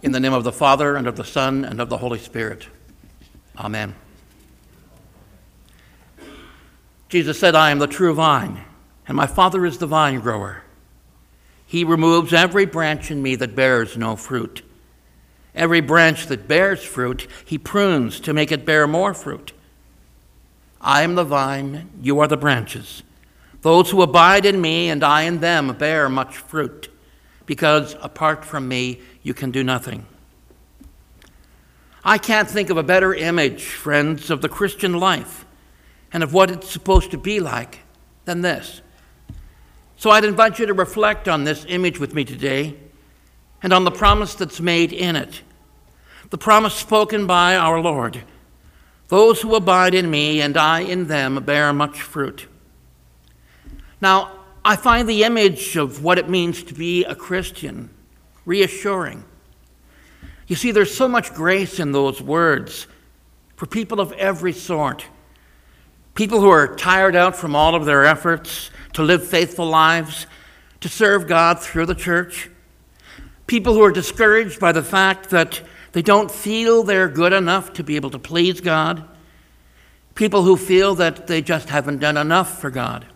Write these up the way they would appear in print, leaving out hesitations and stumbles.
In the name of the Father, and of the Son, and of the Holy Spirit. Amen. Jesus said, I am the true vine, and my Father is the vine grower. He removes every branch in me that bears no fruit. Every branch that bears fruit, he prunes to make it bear more fruit. I am the vine, you are the branches. Those who abide in me and I in them bear much fruit, because apart from me, you can do nothing. I can't think of a better image, friends, of the Christian life and of what it's supposed to be like than this. So I'd invite you to reflect on this image with me today and on the promise that's made in it. The promise spoken by our Lord. Those who abide in me and I in them bear much fruit. Now, I find the image of what it means to be a Christian reassuring. You see, there's so much grace in those words for people of every sort. People who are tired out from all of their efforts to live faithful lives, to serve God through the church. People who are discouraged by the fact that they don't feel they're good enough to be able to please God. People who feel that they just haven't done enough for God.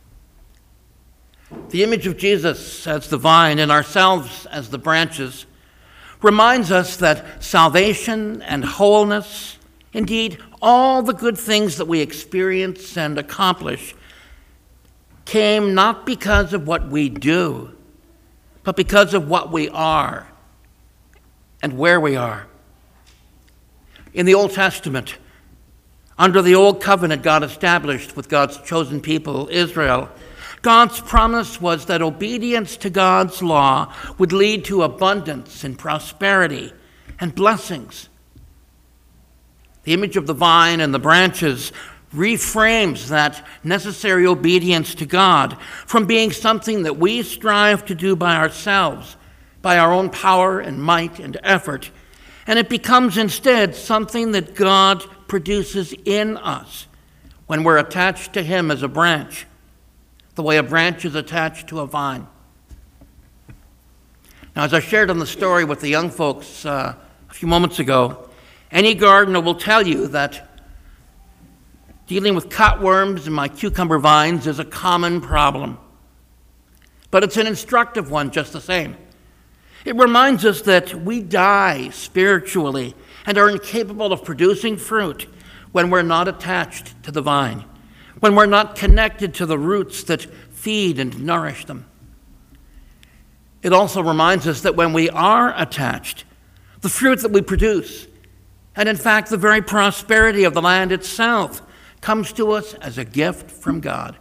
The image of Jesus as the vine and ourselves as the branches reminds us that salvation and wholeness, indeed all the good things that we experience and accomplish, came not because of what we do, but because of what we are and where we are. In the Old Testament, under the Old Covenant God established with God's chosen people, Israel, God's promise was that obedience to God's law would lead to abundance and prosperity and blessings. The image of the vine and the branches reframes that necessary obedience to God from being something that we strive to do by ourselves, by our own power and might and effort, and it becomes instead something that God produces in us when we're attached to Him as a branch, the way a branch is attached to a vine. Now, as I shared on the story with the young folks a few moments ago, any gardener will tell you that dealing with cutworms in my cucumber vines is a common problem. But it's an instructive one just the same. It reminds us that we die spiritually and are incapable of producing fruit when we're not attached to the vine, when we're not connected to the roots that feed and nourish them. It also reminds us that when we are attached, the fruit that we produce, and in fact the very prosperity of the land itself, comes to us as a gift from God.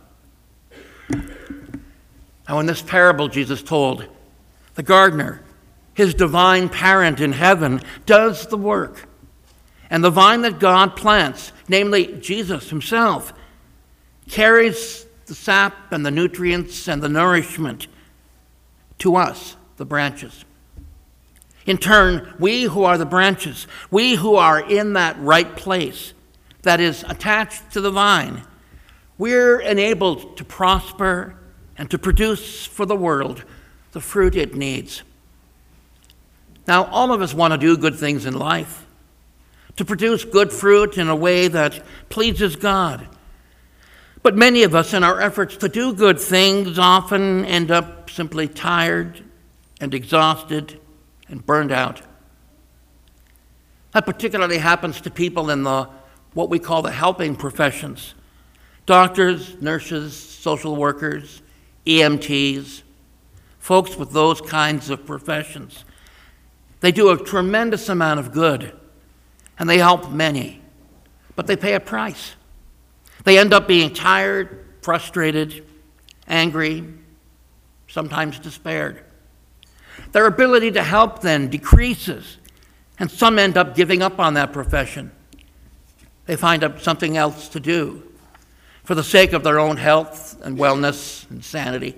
Now, in this parable Jesus told, the gardener, his divine parent in heaven, does the work. And the vine that God plants, namely Jesus himself, carries the sap and the nutrients and the nourishment to us, the branches. In turn, we who are the branches, we who are in that right place that is attached to the vine, we're enabled to prosper and to produce for the world the fruit it needs. Now, all of us want to do good things in life, to produce good fruit in a way that pleases God. But many of us, in our efforts to do good things, often end up simply tired and exhausted and burned out. That particularly happens to people in what we call the helping professions. Doctors, nurses, social workers, EMTs, folks with those kinds of professions. They do a tremendous amount of good, and they help many, but they pay a price. They end up being tired, frustrated, angry, sometimes despaired. Their ability to help then decreases, and some end up giving up on that profession. They find out something else to do for the sake of their own health and wellness and sanity.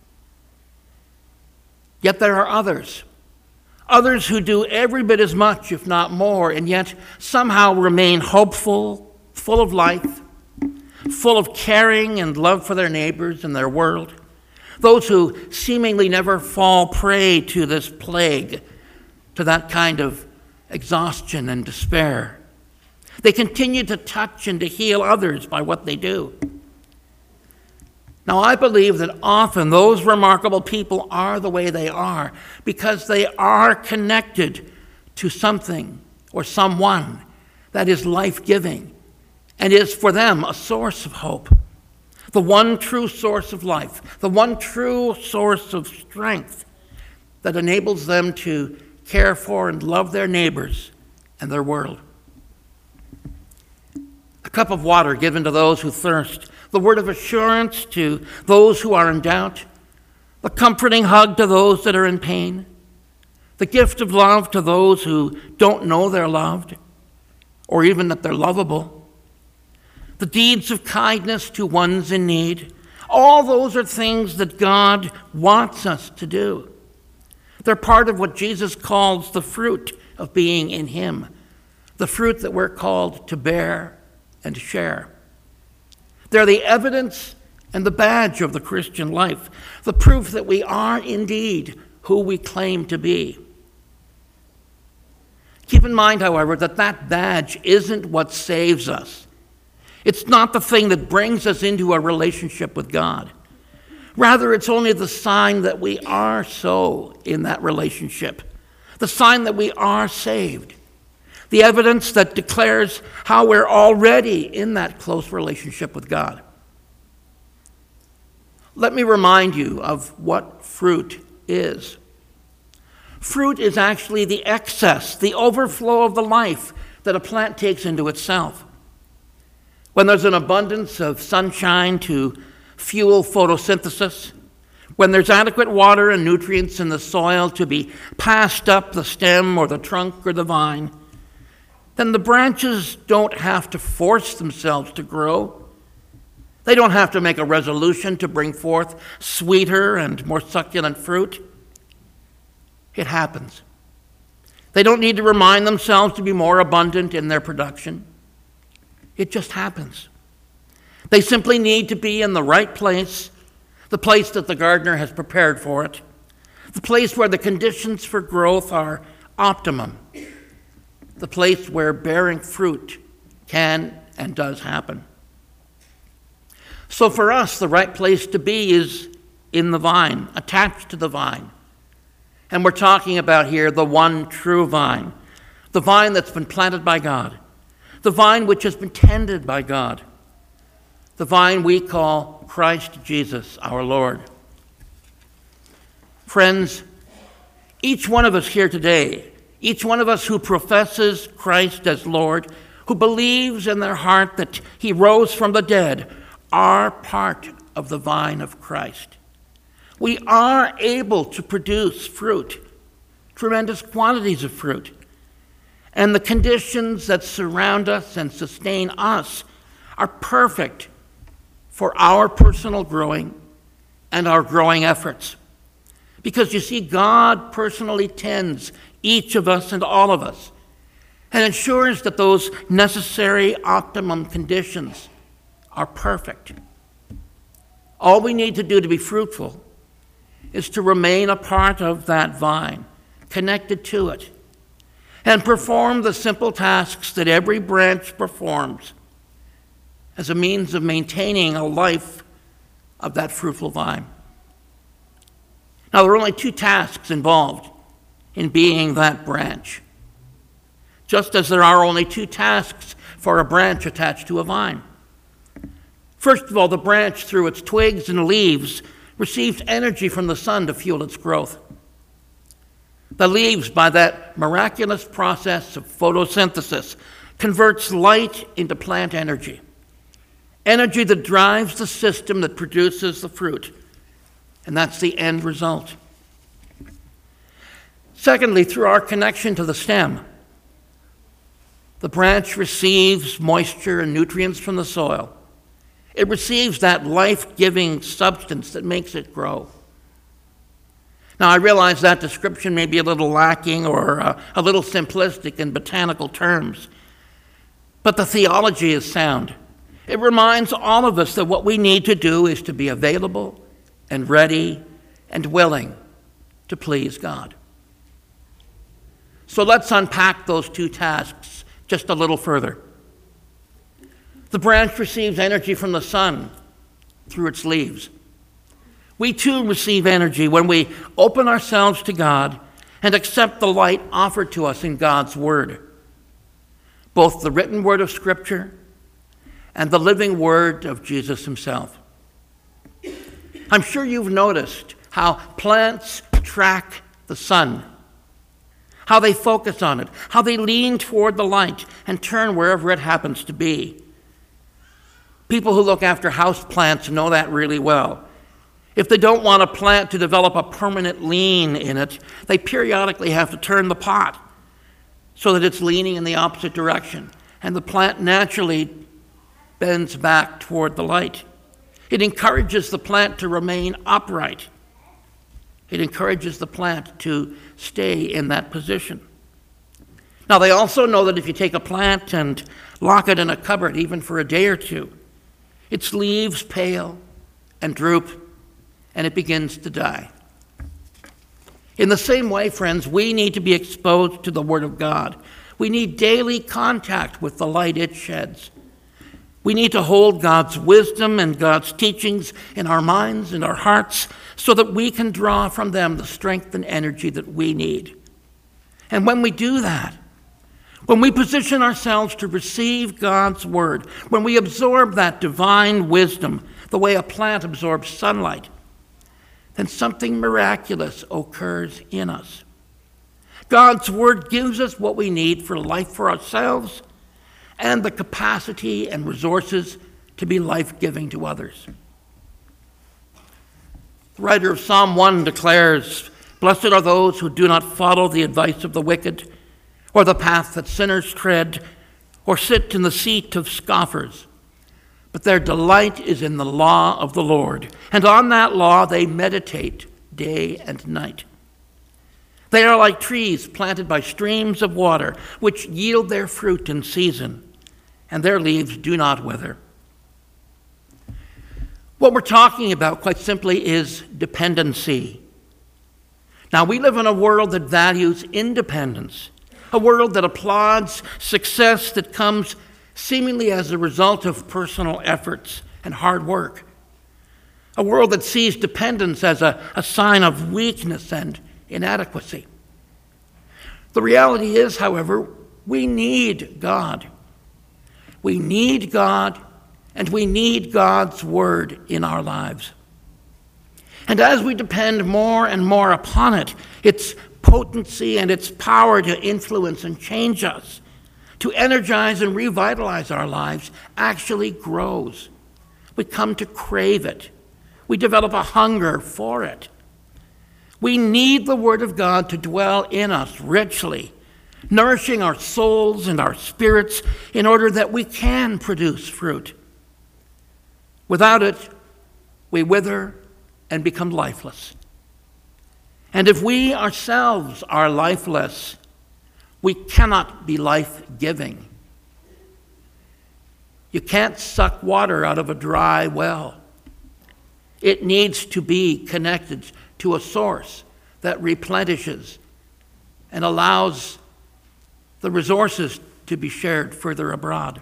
Yet there are others who do every bit as much, if not more, and yet somehow remain hopeful, full of life, full of caring and love for their neighbors and their world. Those who seemingly never fall prey to this plague, to that kind of exhaustion and despair. They continue to touch and to heal others by what they do. Now, I believe that often those remarkable people are the way they are because they are connected to something or someone that is life-giving and is for them a source of hope, the one true source of life, the one true source of strength that enables them to care for and love their neighbors and their world. A cup of water given to those who thirst, the word of assurance to those who are in doubt, the comforting hug to those that are in pain, the gift of love to those who don't know they're loved or even that they're lovable, the deeds of kindness to ones in need. All those are things that God wants us to do. They're part of what Jesus calls the fruit of being in Him, the fruit that we're called to bear and share. They're the evidence and the badge of the Christian life, the proof that we are indeed who we claim to be. Keep in mind, however, that that badge isn't what saves us. It's not the thing that brings us into a relationship with God. Rather, it's only the sign that we are so in that relationship, the sign that we are saved, the evidence that declares how we're already in that close relationship with God. Let me remind you of what fruit is. Fruit is actually the excess, the overflow of the life that a plant takes into itself. When there's an abundance of sunshine to fuel photosynthesis, when there's adequate water and nutrients in the soil to be passed up the stem or the trunk or the vine, then the branches don't have to force themselves to grow. They don't have to make a resolution to bring forth sweeter and more succulent fruit. It happens. They don't need to remind themselves to be more abundant in their production. It just happens. They simply need to be in the right place, the place that the gardener has prepared for it, the place where the conditions for growth are optimum, the place where bearing fruit can and does happen. So for us, the right place to be is in the vine, attached to the vine. And we're talking about here the one true vine, the vine that's been planted by God, the vine which has been tended by God, the vine we call Christ Jesus, our Lord. Friends, each one of us here today, each one of us who professes Christ as Lord, who believes in their heart that He rose from the dead, are part of the vine of Christ. We are able to produce fruit, tremendous quantities of fruit. And the conditions that surround us and sustain us are perfect for our personal growing and our growing efforts. Because you see, God personally tends each of us and all of us and ensures that those necessary optimum conditions are perfect. All we need to do to be fruitful is to remain a part of that vine, connected to it, and perform the simple tasks that every branch performs as a means of maintaining a life of that fruitful vine. Now, there are only two tasks involved in being that branch, just as there are only two tasks for a branch attached to a vine. First of all, the branch, through its twigs and leaves, receives energy from the sun to fuel its growth. The leaves, by that miraculous process of photosynthesis, converts light into plant energy, energy that drives the system that produces the fruit, and that's the end result. Secondly, through our connection to the stem, the branch receives moisture and nutrients from the soil. It receives that life-giving substance that makes it grow. Now, I realize that description may be a little lacking or a little simplistic in botanical terms, but the theology is sound. It reminds all of us that what we need to do is to be available and ready and willing to please God. So let's unpack those two tasks just a little further. The branch receives energy from the sun through its leaves. We too receive energy when we open ourselves to God and accept the light offered to us in God's Word, both the written Word of Scripture and the living Word of Jesus himself. I'm sure you've noticed how plants track the sun, how they focus on it, how they lean toward the light and turn wherever it happens to be. People who look after house plants know that really well. If they don't want a plant to develop a permanent lean in it, they periodically have to turn the pot so that it's leaning in the opposite direction, and the plant naturally bends back toward the light. It encourages the plant to remain upright. It encourages the plant to stay in that position. Now, they also know that if you take a plant and lock it in a cupboard, even for a day or two, its leaves pale and droop, and it begins to die. In the same way, friends, we need to be exposed to the Word of God. We need daily contact with the light it sheds. We need to hold God's wisdom and God's teachings in our minds and our hearts so that we can draw from them the strength and energy that we need. And when we do that, when we position ourselves to receive God's Word, when we absorb that divine wisdom the way a plant absorbs sunlight, then something miraculous occurs in us. God's Word gives us what we need for life for ourselves and the capacity and resources to be life-giving to others. The writer of Psalm 1 declares, "Blessed are those who do not follow the advice of the wicked, or the path that sinners tread, or sit in the seat of scoffers. But their delight is in the law of the Lord, and on that law they meditate day and night. They are like trees planted by streams of water, which yield their fruit in season, and their leaves do not wither." What we're talking about, quite simply, is dependency. Now, we live in a world that values independence, a world that applauds success that comes seemingly as a result of personal efforts and hard work, a world that sees dependence as a sign of weakness and inadequacy. The reality is, however, we need God. We need God, and we need God's Word in our lives. And as we depend more and more upon it, its potency and its power to influence and change us, to energize and revitalize our lives, actually grows. We come to crave it. We develop a hunger for it. We need the Word of God to dwell in us richly, nourishing our souls and our spirits in order that we can produce fruit. Without it, we wither and become lifeless. And if we ourselves are lifeless, we cannot be life-giving. You can't suck water out of a dry well. It needs to be connected to a source that replenishes and allows the resources to be shared further abroad.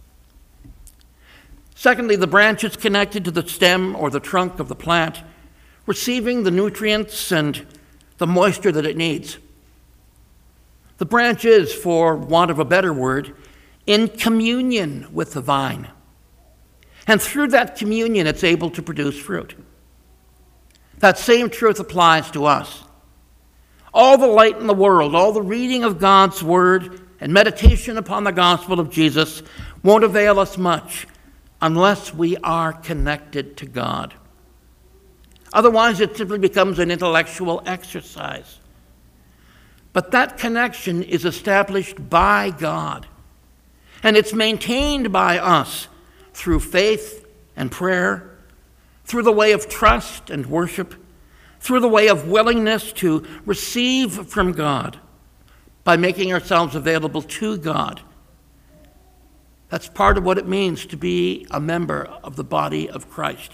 Secondly, the branch is connected to the stem or the trunk of the plant, receiving the nutrients and the moisture that it needs. The branch is, for want of a better word, in communion with the vine. And through that communion, it's able to produce fruit. That same truth applies to us. All the light in the world, all the reading of God's Word and meditation upon the gospel of Jesus won't avail us much unless we are connected to God. Otherwise, it simply becomes an intellectual exercise. But that connection is established by God, and it's maintained by us through faith and prayer, through the way of trust and worship, through the way of willingness to receive from God by making ourselves available to God. That's part of what it means to be a member of the body of Christ.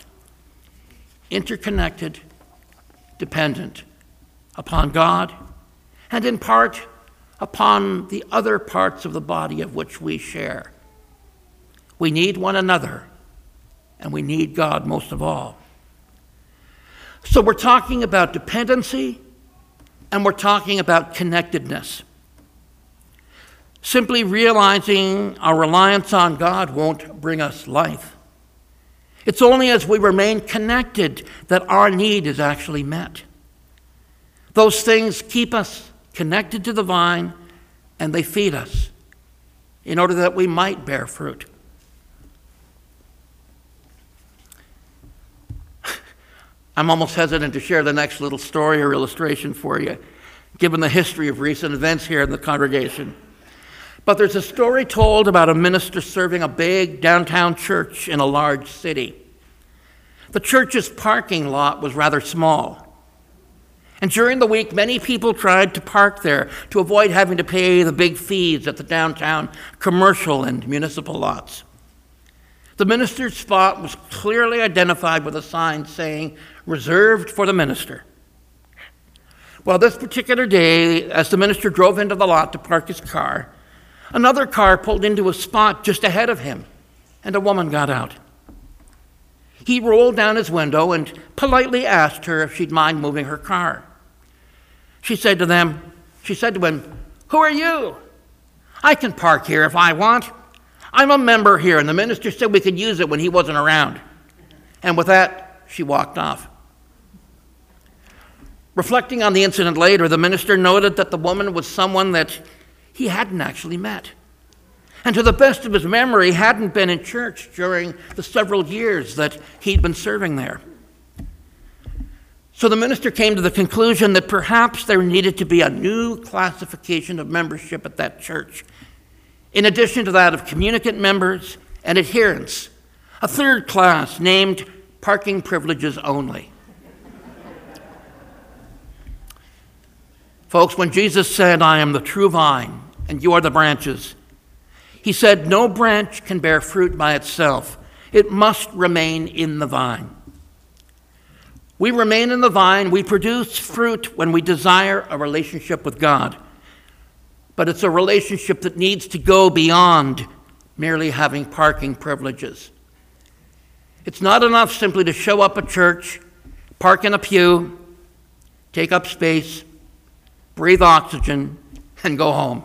Interconnected, dependent upon God, and in part upon the other parts of the body of which we share. We need one another, and we need God most of all. So we're talking about dependency, and we're talking about connectedness. Simply realizing our reliance on God won't bring us life. It's only as we remain connected that our need is actually met. Those things keep us connected to the vine, and they feed us in order that we might bear fruit. I'm almost hesitant to share the next little story or illustration for you, given the history of recent events here in the congregation. But there's a story told about a minister serving a big downtown church in a large city. The church's parking lot was rather small. And during the week, many people tried to park there to avoid having to pay the big fees at the downtown commercial and municipal lots. The minister's spot was clearly identified with a sign saying, "Reserved for the minister." Well, this particular day, as the minister drove into the lot to park his car, another car pulled into a spot just ahead of him, and a woman got out. He rolled down his window and politely asked her if she'd mind moving her car. She said to him, "Who are you? I can park here if I want. I'm a member here, and the minister said we could use it when he wasn't around." And with that, she walked off. Reflecting on the incident later, the minister noted that the woman was someone that he hadn't actually met, and to the best of his memory, hadn't been in church during the several years that he'd been serving there. So the minister came to the conclusion that perhaps there needed to be a new classification of membership at that church, in addition to that of communicant members and adherents, a third class named parking privileges only. Folks, when Jesus said, "I am the true vine, and you are the branches," he said no branch can bear fruit by itself. It must remain in the vine. We remain in the vine. We produce fruit when we desire a relationship with God. But it's a relationship that needs to go beyond merely having parking privileges. It's not enough simply to show up at church, park in a pew, take up space, breathe oxygen, and go home.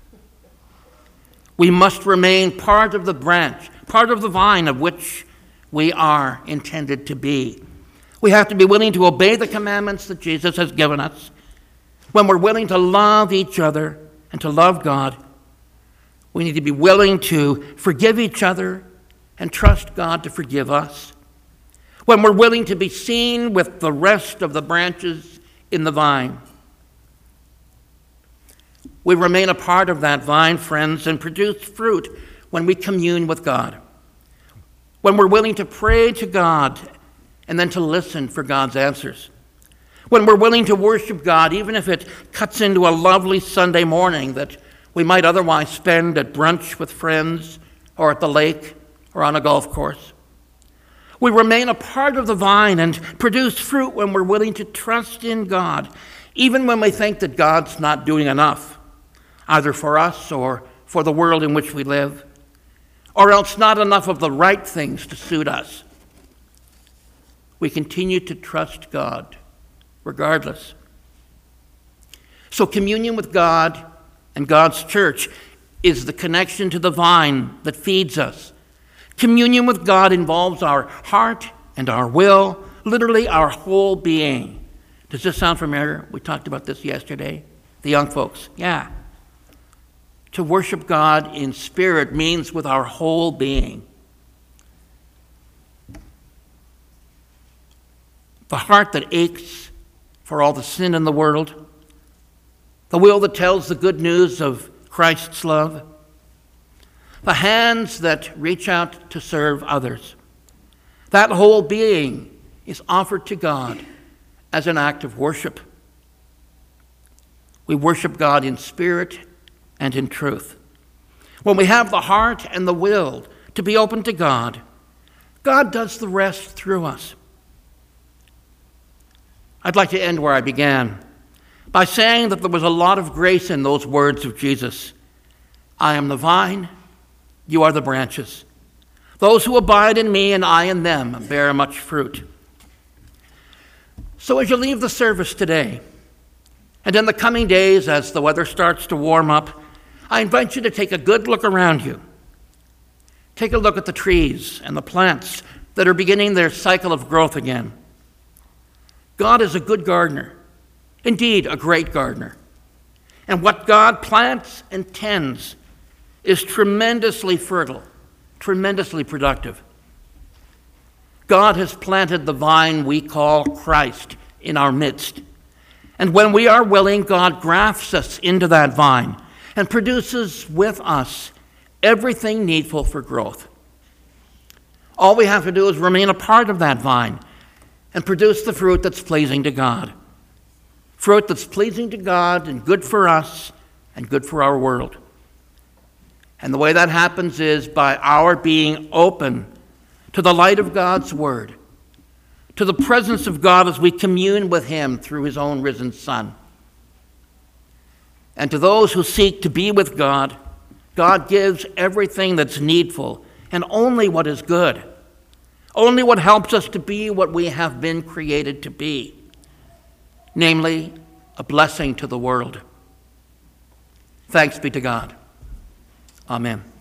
We must remain part of the branch, part of the vine of which we are intended to be. We have to be willing to obey the commandments that Jesus has given us. When we're willing to love each other and to love God, we need to be willing to forgive each other and trust God to forgive us. When we're willing to be seen with the rest of the branches in the vine, we remain a part of that vine, friends, and produce fruit when we commune with God. When we're willing to pray to God and then to listen for God's answers. When we're willing to worship God, even if it cuts into a lovely Sunday morning that we might otherwise spend at brunch with friends or at the lake or on a golf course. We remain a part of the vine and produce fruit when we're willing to trust in God, even when we think that God's not doing enough, either for us or for the world in which we live, or else not enough of the right things to suit us. We continue to trust God regardless. So communion with God and God's church is the connection to the vine that feeds us. Communion with God involves our heart and our will, literally our whole being. Does this sound familiar? We talked about this yesterday. The young folks, yeah. To worship God in spirit means with our whole being. The heart that aches for all the sin in the world, the will that tells the good news of Christ's love, the hands that reach out to serve others. That whole being is offered to God as an act of worship. We worship God in spirit and in truth. When we have the heart and the will to be open to God, God does the rest through us. I'd like to end where I began by saying that there was a lot of grace in those words of Jesus. I am the vine, you are the branches. Those who abide in me and I in them bear much fruit. So as you leave the service today, and in the coming days as the weather starts to warm up, I invite you to take a good look around you. Take a look at the trees and the plants that are beginning their cycle of growth again. God is a good gardener, indeed a great gardener. And what God plants and tends is tremendously fertile, tremendously productive. God has planted the vine we call Christ in our midst. And when we are willing, God grafts us into that vine and produces with us everything needful for growth. All we have to do is remain a part of that vine and produce the fruit that's pleasing to God. Fruit that's pleasing to God and good for us and good for our world. And the way that happens is by our being open to the light of God's word, to the presence of God as we commune with him through his own risen Son. And to those who seek to be with God, God gives everything that's needful and only what is good, only what helps us to be what we have been created to be, namely a blessing to the world. Thanks be to God. Amen.